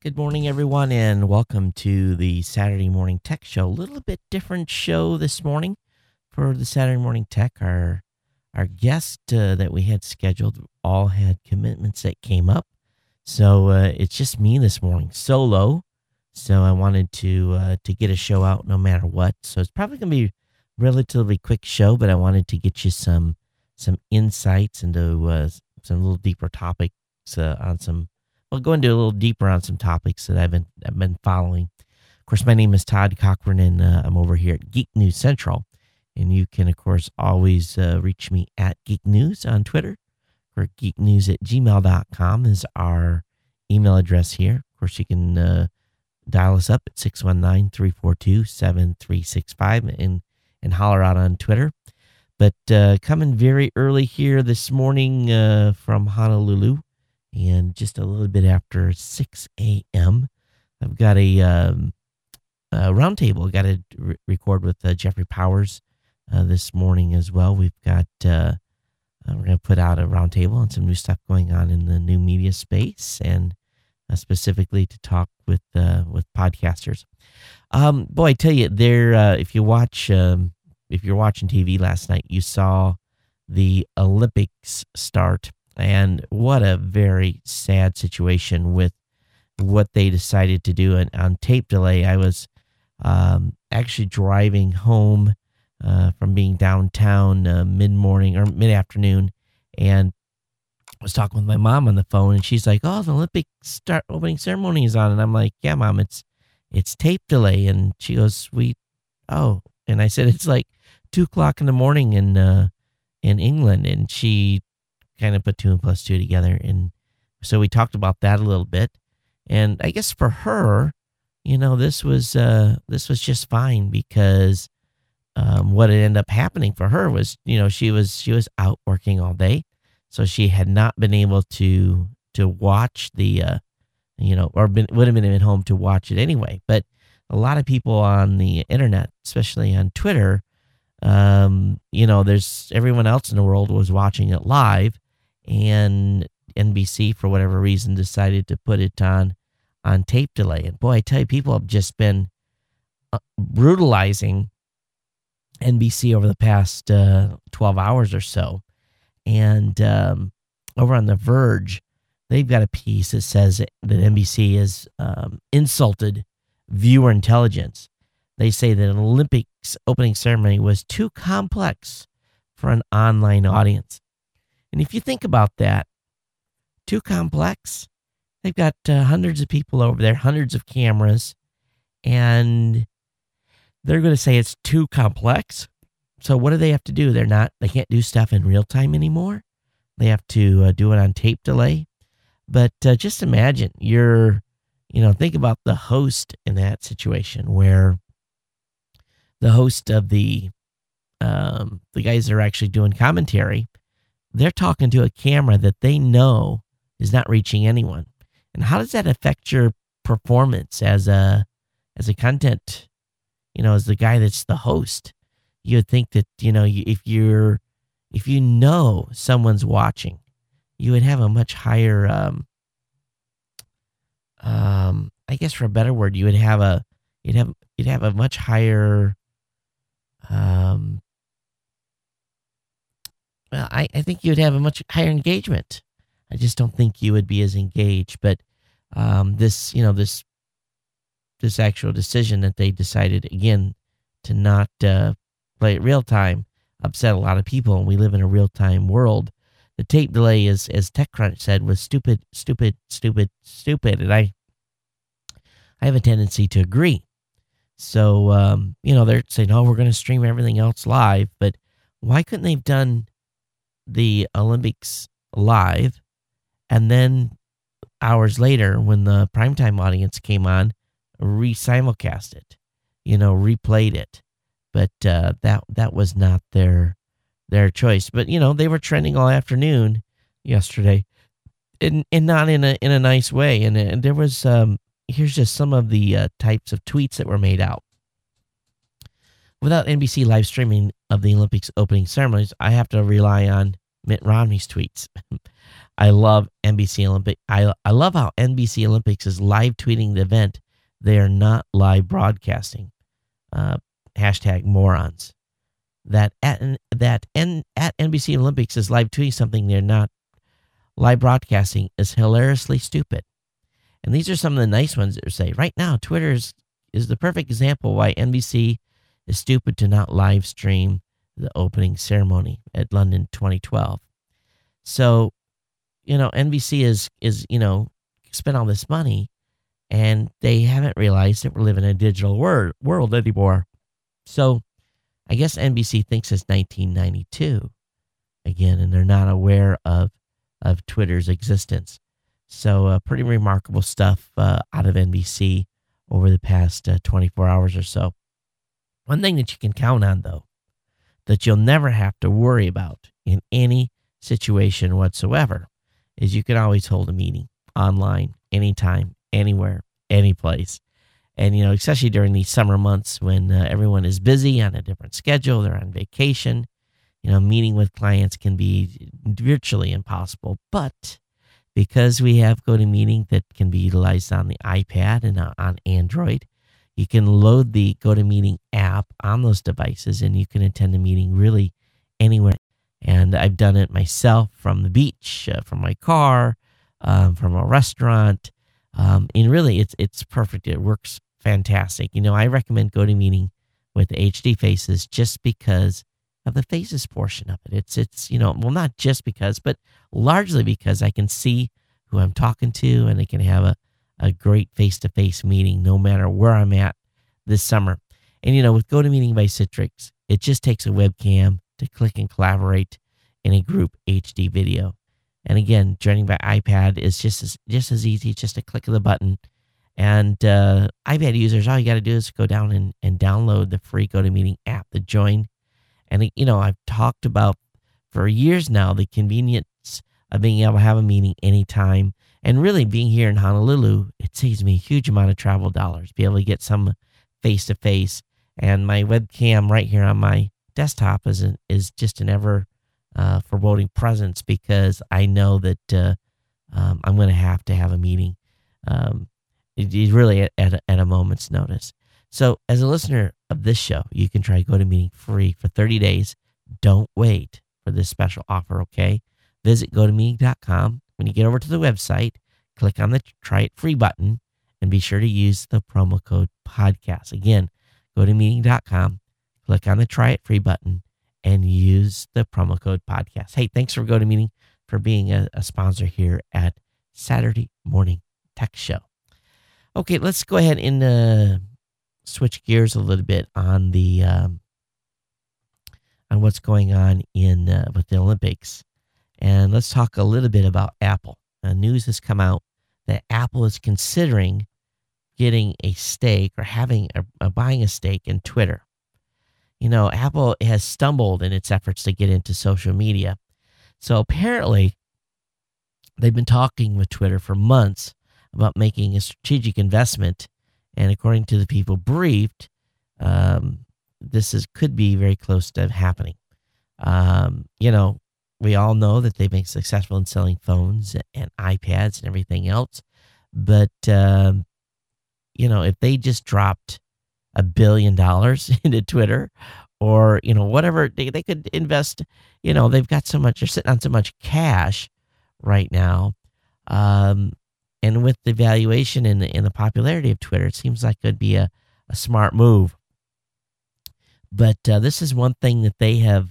Good morning, everyone, and welcome to the Saturday Morning Tech Show. A little bit different show this morning for the Saturday Morning Tech. Our guest that we had scheduled all had commitments that came up, so it's just me this morning, solo. So I wanted to get a show out no matter what. So it's probably going to be a relatively quick show, but I wanted to get you some insights into some little deeper topics on some. We'll go into a little deeper on some topics that I've been following. Of course, my name is Todd Cochran, and I'm over here at Geek News Central. And you can, of course, always reach me at Geek News on Twitter, or geeknews@gmail.com is our email address here. Of course, you can dial us up at 619-342-7365 and holler out on Twitter. But coming very early here this morning from Honolulu, and just a little bit after 6 a.m., I've got a roundtable. Got to record with Jeffrey Powers this morning as well. We've got we're going to put out a roundtable on some new stuff going on in the new media space, and specifically to talk with podcasters. Boy, I tell you, if you're watching TV last night, you saw the Olympics start. And what a very sad situation with what they decided to do. And on tape delay, I was actually driving home from being downtown mid-morning or mid-afternoon, and I was talking with my mom on the phone, and she's like, "Oh, the Olympic opening ceremony is on," and I'm like, "Yeah, Mom, it's tape delay." And she goes, and I said, "It's like 2:00 in the morning in England," and she kind of put 2 and 2 together. And so we talked about that a little bit. And I guess for her, this was just fine, because what had ended up happening for her was, she was out working all day. So she had not been able to watch the, would have been at home to watch it anyway. But a lot of people on the internet, especially on Twitter, there's everyone else in the world was watching it live, and NBC, for whatever reason, decided to put it on tape delay. And boy, I tell you, people have just been brutalizing NBC over the past 12 hours or so. And over on The Verge, they've got a piece that says that NBC has insulted viewer intelligence. They say that an Olympics opening ceremony was too complex for an online audience. And if you think about that, too complex, they've got hundreds of people over there, hundreds of cameras, and they're going to say it's too complex. So what do they have to do? They can't do stuff in real time anymore. They have to do it on tape delay. But just imagine think about the host in that situation, where the host of the guys that are actually doing commentary, they're talking to a camera that they know is not reaching anyone. And how does that affect your performance as a content, as the guy that's the host? You would think that, if you know someone's watching, you would have a much higher, I guess for a better word, you'd have a much higher, I think you would have a much higher engagement. I just don't think you would be as engaged. But this actual decision that they decided, again, to not play it real time upset a lot of people, and we live in a real time world. The tape delay is, as TechCrunch said, was stupid. And I have a tendency to agree. So, they're saying, "Oh, we're going to stream everything else live." But why couldn't they have done the Olympics live, and then hours later, when the primetime audience came on, simulcast it, replayed it? But that was not their choice. But they were trending all afternoon yesterday, and not in a nice way. And there was here's just some of the types of tweets that were made out. Without NBC live streaming of the Olympics opening ceremonies, I have to rely on Mitt Romney's tweets. I love NBC Olympic. I love how NBC Olympics is live tweeting the event. They are not live broadcasting. Uh, Hashtag morons. At NBC Olympics is live tweeting something they're not live broadcasting is hilariously stupid. And these are some of the nice ones that say right now Twitter is the perfect example why NBC is stupid to not live stream the opening ceremony at London 2012. So, NBC is spent all this money, and they haven't realized that we're living in a digital world anymore. So, I guess NBC thinks it's 1992 again, and they're not aware of Twitter's existence. So, pretty remarkable stuff out of NBC over the past 24 hours or so. One thing that you can count on, though, that you'll never have to worry about in any situation whatsoever, is you can always hold a meeting online, anytime, anywhere, any place. And, especially during these summer months when everyone is busy on a different schedule, they're on vacation, meeting with clients can be virtually impossible. But because we have GoToMeeting that can be utilized on the iPad and on Android, you can load the GoToMeeting app on those devices and you can attend a meeting really anywhere. And I've done it myself from the beach, from my car, from a restaurant. And really, it's perfect. It works fantastic. I recommend GoToMeeting with HD Faces just because of the Faces portion of it. It's not just because, but largely because I can see who I'm talking to and I can have a great face-to-face meeting no matter where I'm at this summer. And, with GoToMeeting by Citrix, it just takes a webcam to click and collaborate in a group HD video. And again, joining by iPad is just as easy, just a click of the button. And iPad users, all you got to do is go down and download the free GoToMeeting app to join. And, I've talked about for years now the convenience of being able to have a meeting anytime. And really being here in Honolulu, it saves me a huge amount of travel dollars, be able to get some face-to-face. And my webcam right here on my desktop is just an ever foreboding presence because I know that I'm going to have a meeting. It's really at a moment's notice. So as a listener of this show, you can try GoToMeeting free for 30 days. Don't wait for this special offer, okay? Visit GoToMeeting.com. When you get over to the website, click on the Try It Free button and be sure to use the promo code podcast. Again, GoToMeeting.com, click on the Try It Free button and use the promo code podcast. Hey, thanks for GoToMeeting for being a sponsor here at Saturday Morning Tech Show. Okay, let's go ahead and switch gears a little bit on the on what's going on with the Olympics, and let's talk a little bit about Apple. News has come out that Apple is considering getting a stake or having buying a stake in Twitter. Apple has stumbled in its efforts to get into social media, so apparently they've been talking with Twitter for months about making a strategic investment. And according to the people briefed, this could be very close to happening. We all know that they've been successful in selling phones and iPads and everything else. But, if they just dropped $1 billion into Twitter or, whatever, they could invest, they've got so much, they're sitting on so much cash right now. And with the valuation and the popularity of Twitter, it seems like it could be a smart move. But this is one thing that they have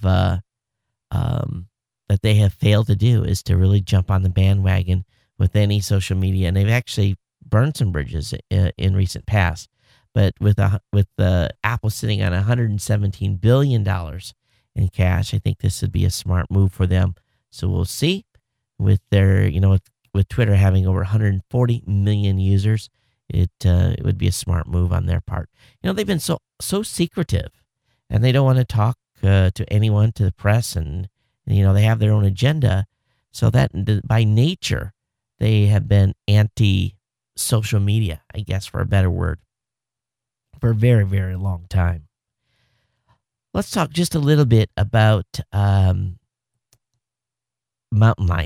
failed to do is to really jump on the bandwagon with any social media, and they've actually burned some bridges in recent past. But with Apple sitting on $117 billion in cash, I think this would be a smart move for them. So we'll see with their with Twitter having over 140 million users, it would be a smart move on their part. They've been so secretive, and they don't want to talk to anyone, to the press, and they have their own agenda. So that by nature, they have been anti-social media, I guess, for a better word, for a very, very long time. Let's talk just a little bit about Mountain Lion.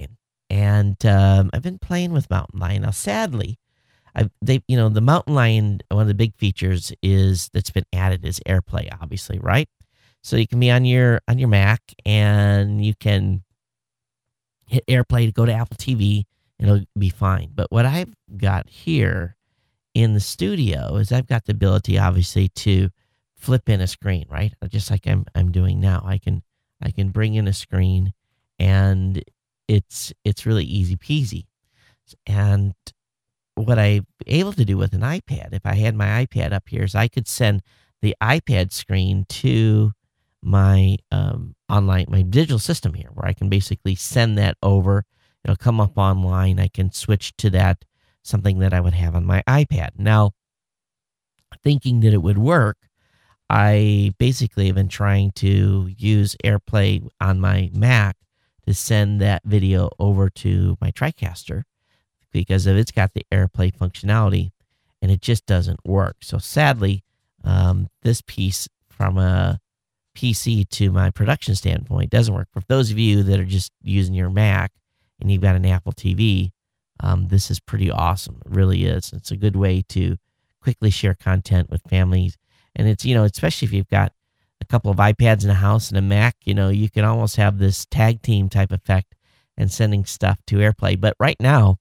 And I've been playing with Mountain Lion. Now, sadly, the Mountain Lion, one of the big features is that's been added is AirPlay, obviously, right? So you can be on your Mac and you can hit AirPlay to go to Apple TV, and it'll be fine. But what I've got here in the studio is I've got the ability, obviously, to flip in a screen, right? Just like I'm doing now. I can bring in a screen, and it's really easy peasy. And what I'm able to do with an iPad, if I had my iPad up here, is I could send the iPad screen to my my digital system here, where I can basically send that over. It'll come up online. I can switch to that, something that I would have on my iPad. Now, thinking that it would work, I basically have been trying to use AirPlay on my Mac to send that video over to my TriCaster, because of it's got the AirPlay functionality, and it just doesn't work. So sadly, this piece from a PC to my production standpoint doesn't work. For those of you that are just using your Mac and you've got an Apple TV, this is pretty awesome. It really is. It's a good way to quickly share content with families. And it's, especially if you've got a couple of iPads in a house and a Mac, you can almost have this tag team type effect and sending stuff to AirPlay. But right now,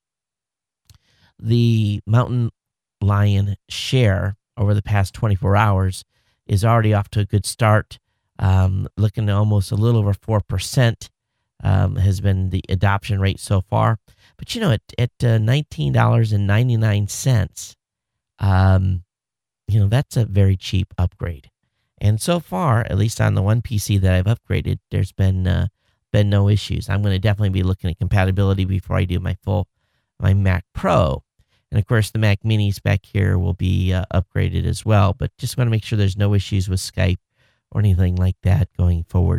the Mountain Lion share over the past 24 hours is already off to a good start. Looking at almost a little over 4% has been the adoption rate so far. But at $19.99, that's a very cheap upgrade. And so far, at least on the one PC that I've upgraded, there's been no issues. I'm going to definitely be looking at compatibility before I do my Mac Pro. And of course, the Mac Minis back here will be upgraded as well. But just want to make sure there's no issues with Skype or anything like that going forward.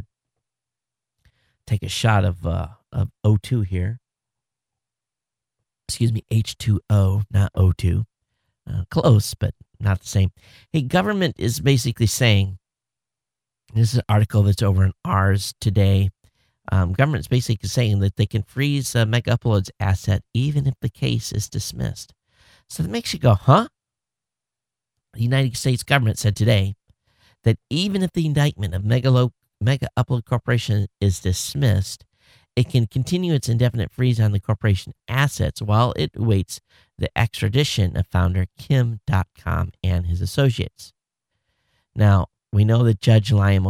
Take a shot of O2 here. Excuse me, H2O, not O2. Close, but not the same. Hey, government is basically saying, this is an article that's over in Ars Today. Government is basically saying that they can freeze Mega Uploads asset even if the case is dismissed. So that makes you go, huh? The United States government said today that even if the indictment of Mega Upload Corporation is dismissed, it can continue its indefinite freeze on the corporation assets while it awaits the extradition of founder Kim Dotcom and his associates. Now, we know that Judge Liam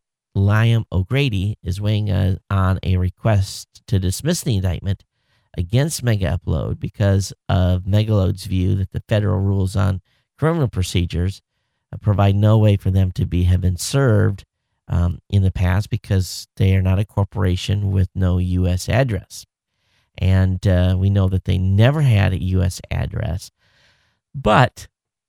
O'Grady is weighing on a request to dismiss the indictment against Mega Upload because of Megaload's view that the federal rules on criminal procedures provide no way for them to have been served in the past because they are not a corporation with no U.S. address. And we know that they never had a U.S. address. But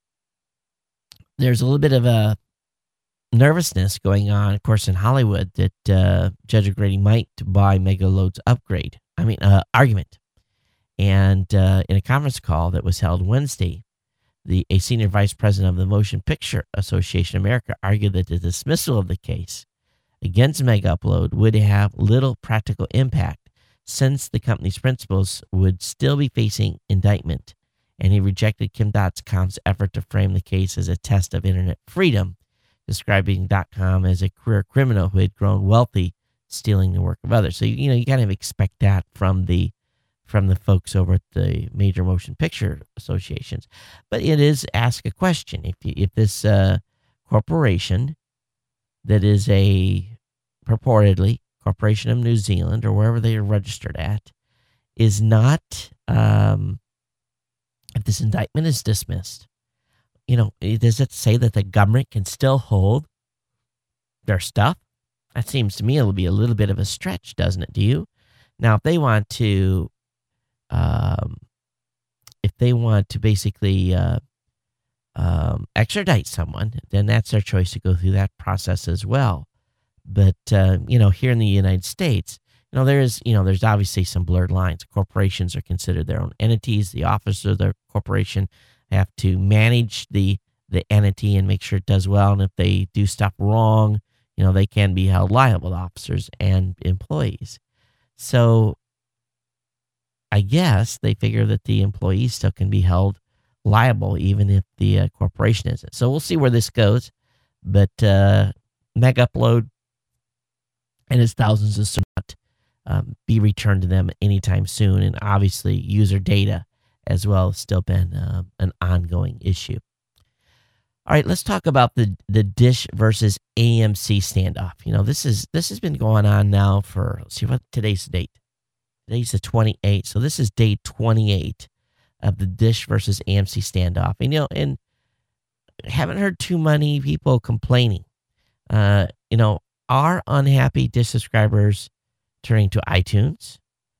there's a little bit of a nervousness going on, of course, in Hollywood that Judge O'Grady might buy Megaload's argument. And in a conference call that was held Wednesday, a senior vice president of the Motion Picture Association of America argued that the dismissal of the case against Mega Upload would have little practical impact since the company's principals would still be facing indictment. And he rejected Kim Dotcom's effort to frame the case as a test of internet freedom, describing Dotcom as a career criminal who had grown wealthy stealing the work of others. So, you kind of expect that from the folks over at the major motion picture associations. But it is ask a question. If this corporation that is a purportedly Corporation of New Zealand or wherever they are registered at is not, if this indictment is dismissed, does it say that the government can still hold their stuff? That seems to me it'll be a little bit of a stretch, doesn't it? Do you? Now, if they want to basically extradite someone, then that's their choice to go through that process as well. But here in the United States, there's obviously some blurred lines. Corporations are considered their own entities. The officers of the corporation have to manage the entity and make sure it does well. And if they do stuff wrong, they can be held liable, officers and employees. So I guess they figure that the employees still can be held liable even if the corporation isn't. So we'll see where this goes. But Mega Upload and its thousands of not be returned to them anytime soon. And obviously, user data as well has still been an ongoing issue. All right, let's talk about the Dish versus AMC standoff. This has been going on now for, let's see what today's the date. Today's the 28th, so this is day 28 of the Dish versus AMC standoff. And haven't heard too many people complaining. Are unhappy Dish subscribers turning to iTunes?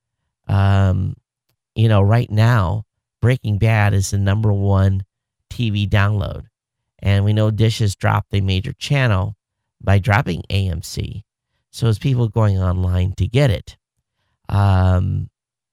Right now, Breaking Bad is the number one TV download. And we know Dish has dropped a major channel by dropping AMC. So it's people going online to get it. And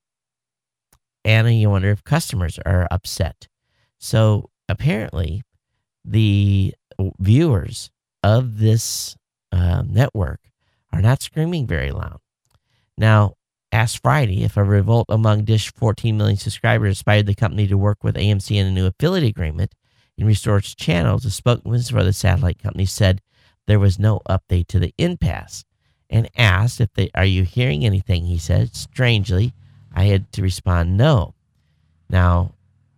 you wonder if customers are upset. So apparently, the viewers of this network are not screaming very loud. Now, asked Friday if a revolt among Dish 14 million subscribers inspired the company to work with AMC in a new affiliate agreement and restore its channels, a spokesman for the satellite company said there was no update to the impasse. And asked are you hearing anything? He said, strangely, I had to respond no. Now,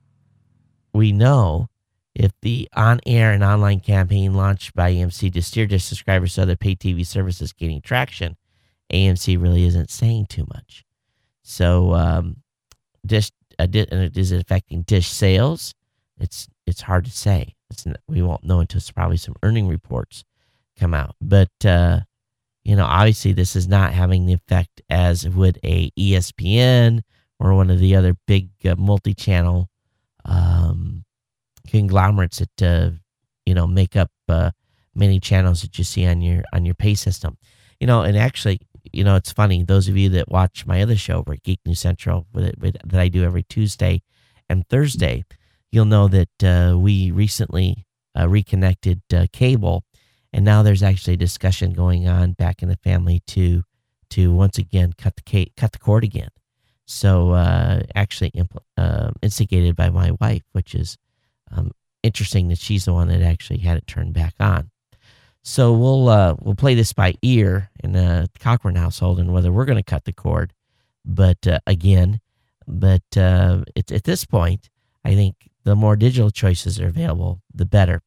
we know if the on-air and online campaign launched by AMC to steer Dish subscribers to other pay TV services gaining traction, AMC really isn't saying too much. So, Dish, and is it affecting Dish sales? It's hard to say. We won't know until probably some earning reports come out. But obviously this is not having the effect as would a ESPN or one of the other big multi-channel conglomerates that make up many channels that you see on your pay system. And actually, it's funny. Those of you that watch my other show over at Geek News Central that I do every Tuesday and Thursday, you'll know that we recently reconnected cable, and now there's actually a discussion going on back in the family to once again cut the cord again. So actually instigated by my wife, which is interesting that she's the one that actually had it turned back on. So we'll play this by ear in the Cochran household and whether we're going to cut the cord. But it's at this point, I think the more digital choices are available, the better.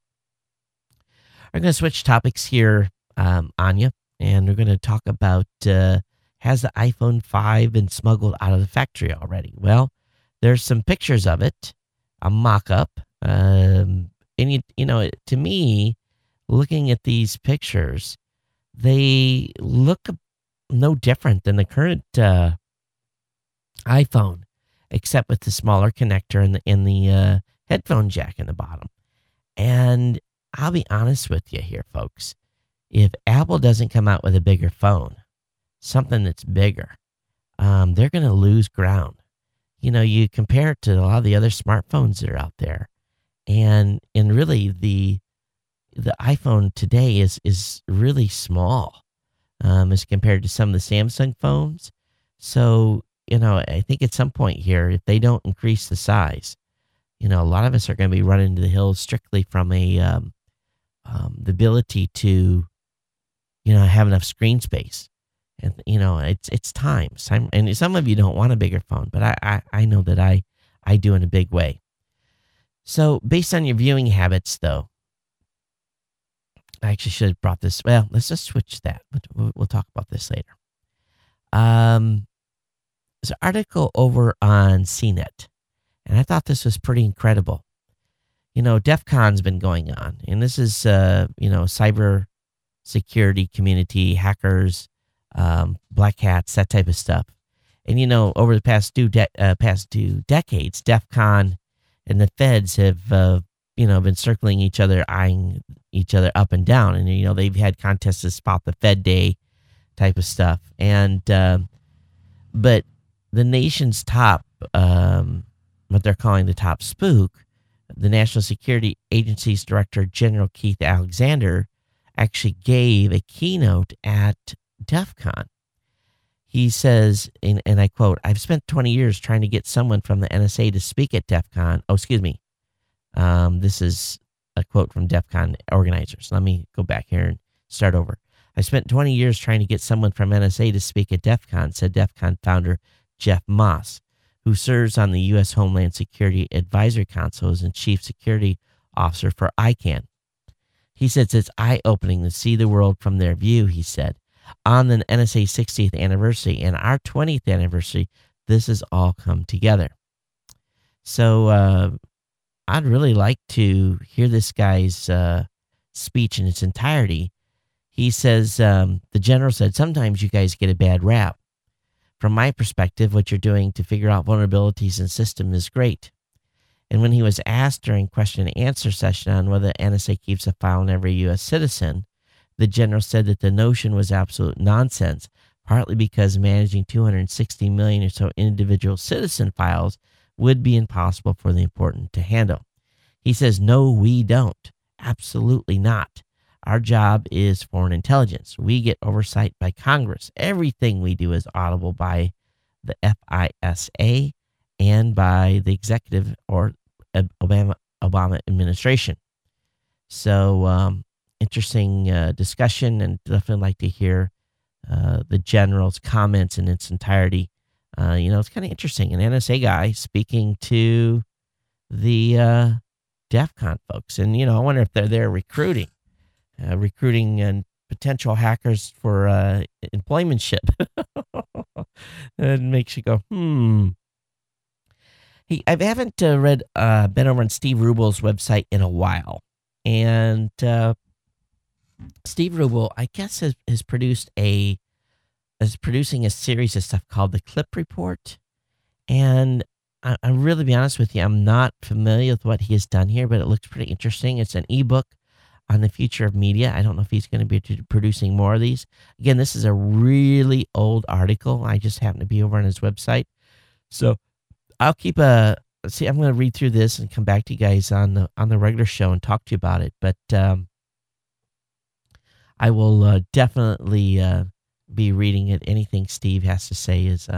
I'm going to switch topics here, Anya, and we're going to talk about has the iPhone 5 been smuggled out of the factory already? Well, there's some pictures of it, a mock-up, and to me, looking at these pictures, they look no different than the current iPhone, except with the smaller connector in the headphone jack in the bottom. And I'll be honest with you here, folks. If Apple doesn't come out with a bigger phone, something that's bigger, they're going to lose ground. You compare it to a lot of the other smartphones that are out there, and really the iPhone today is really small as compared to some of the Samsung phones. So, I think at some point here, if they don't increase the size, a lot of us are going to be running to the hills strictly from the ability to, have enough screen space. And, it's time. And some of you don't want a bigger phone, but I know that I do in a big way. So based on your viewing habits, though, I actually should have brought this. Well, let's just switch that. We'll talk about this later. There's an article over on CNET, and I thought this was pretty incredible. DEF CON's been going on, and this is, cyber security community, hackers, black hats, that type of stuff. And, over the past two decades, DEF CON and the feds have, been circling each other, eyeing each other up and down. And, they've had contests to spot the Fed Day type of stuff. And, but the nation's top, what they're calling the top spook, the National Security Agency's Director General Keith Alexander actually gave a keynote at DEF CON. He says, and I quote, "I've spent 20 years trying to get someone from the NSA to speak at DEF CON." Oh, excuse me. This is a quote from DEF CON organizers. Let me go back here and start over. "I spent 20 years trying to get someone from NSA to speak at DEF CON," said DEF CON founder Jeff Moss, who serves on the U.S. Homeland Security Advisory Council as Chief Security Officer for ICANN. He says it's eye-opening to see the world from their view, he said. "On the NSA 60th anniversary and our 20th anniversary, this has all come together." So I'd really like to hear this guy's speech in its entirety. He says, the general said, "Sometimes you guys get a bad rap. From my perspective, what you're doing to figure out vulnerabilities in system is great." And when he was asked during question and answer session on whether NSA keeps a file on every U.S. citizen, the general said that the notion was absolute nonsense, partly because managing 260 million or so individual citizen files would be impossible for the important to handle. He says, "No, we don't. Absolutely not. Our job is foreign intelligence. We get oversight by Congress. Everything we do is audible by the FISA and by the executive or Obama administration." So interesting discussion, and definitely like to hear the general's comments in its entirety. It's kind of interesting. An NSA guy speaking to the DEF CON folks. And, I wonder if they're there recruiting and potential hackers for employmentship. It makes you go, I haven't been over on Steve Rubel's website in a while. And Steve Rubel, I guess, is producing a series of stuff called the Clip Report. And I'm really be honest with you, I'm not familiar with what he has done here, but it looks pretty interesting. It's an ebook on the future of media. I don't know if he's going to be producing more of these. Again, this is a really old article. I just happen to be over on his website. So I'll I'm going to read through this and come back to you guys on the regular show and talk to you about it. But I will definitely be reading it. Anything Steve has to say is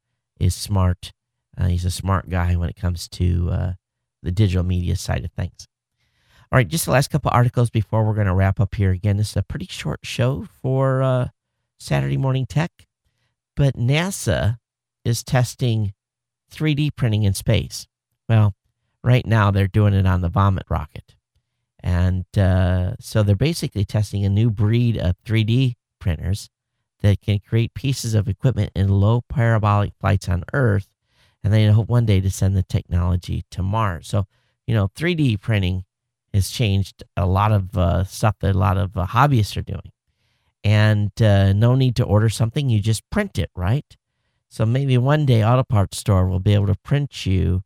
smart. He's a smart guy when it comes to the digital media side of things. All right, just the last couple articles before we're going to wrap up here. Again, this is a pretty short show for Saturday Morning Tech, but NASA is testing 3D printing in space. Well, right now they're doing it on the Vomit rocket. And so they're basically testing a new breed of 3D printers that can create pieces of equipment in low parabolic flights on Earth, and they hope one day to send the technology to Mars. So, 3D printing has changed a lot of stuff that a lot of hobbyists are doing. And no need to order something, you just print it, right? So maybe one day Auto Parts Store will be able to print you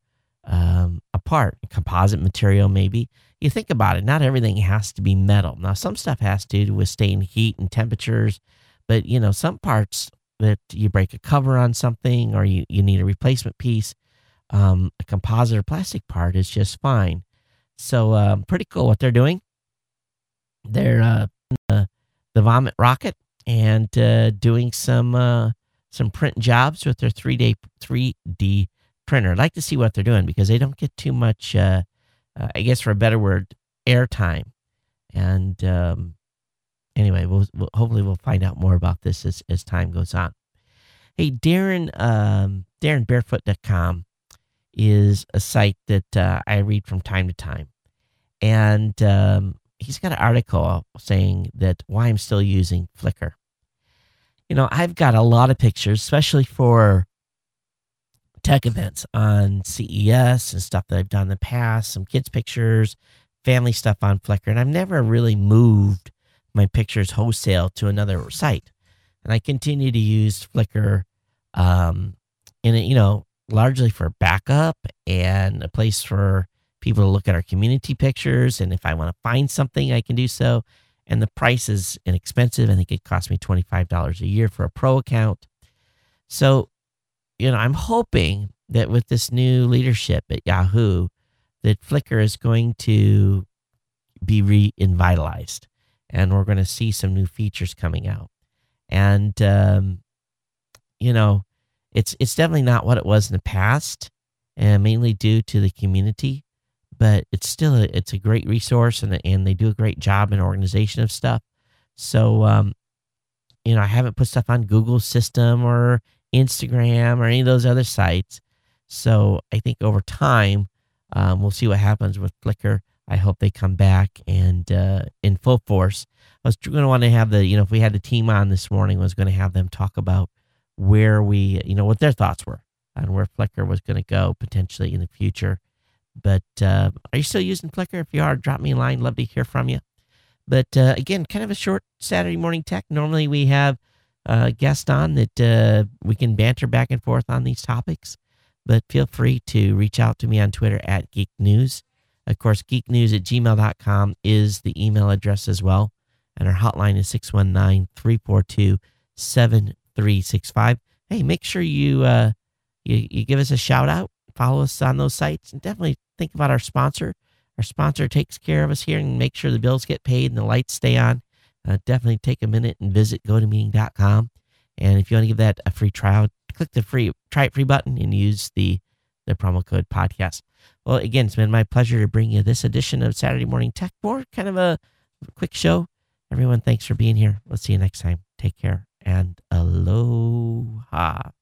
a part, a composite material maybe. You think about it, not everything has to be metal. Now, some stuff has to withstand heat and temperatures, but, some parts that you break a cover on something or you need a replacement piece, a composite or plastic part is just fine. So pretty cool what they're doing. They're the Vomit rocket and doing some print jobs with their 3D printer. I'd like to see what they're doing because they don't get too much, I guess for a better word, airtime. And anyway, we'll hopefully we'll find out more about this as time goes on. Hey, Darren Barefoot.com is a site that I read from time to time. And he's got an article saying that why I'm still using Flickr. I've got a lot of pictures, especially for tech events on CES and stuff that I've done in the past, some kids' pictures, family stuff on Flickr. And I've never really moved my pictures wholesale to another site. And I continue to use Flickr largely for backup and a place for people to look at our community pictures. And if I want to find something, I can do so. And the price is inexpensive. I think it cost me $25 a year for a pro account. So, I'm hoping that with this new leadership at Yahoo, that Flickr is going to be revitalized. And we're going to see some new features coming out. And it's definitely not what it was in the past, and mainly due to the community. But it's still it's a great resource, and they do a great job in organization of stuff. So I haven't put stuff on Google system or Instagram or any of those other sites. So I think over time, we'll see what happens with Flickr. I hope they come back and in full force. I was going to want to have if we had the team on this morning, I was going to have them talk about where what their thoughts were on where Flickr was going to go potentially in the future. But are you still using Flickr? If you are, drop me a line. Love to hear from you. But again, kind of a short Saturday morning tech. Normally we have a guest on that we can banter back and forth on these topics. But feel free to reach out to me on Twitter at Geek News. Of course, geeknews@gmail.com is the email address as well. And our hotline is 619-342-7365. Hey, make sure you give us a shout out. Follow us on those sites. And definitely think about our sponsor. Our sponsor takes care of us here and make sure the bills get paid and the lights stay on. Definitely take a minute and visit GoToMeeting.com. And if you want to give that a free trial, click the try it free button and use the promo code podcast. Well, again, it's been my pleasure to bring you this edition of Saturday Morning Tech. More kind of a quick show. Everyone, thanks for being here. We'll see you next time. Take care and aloha.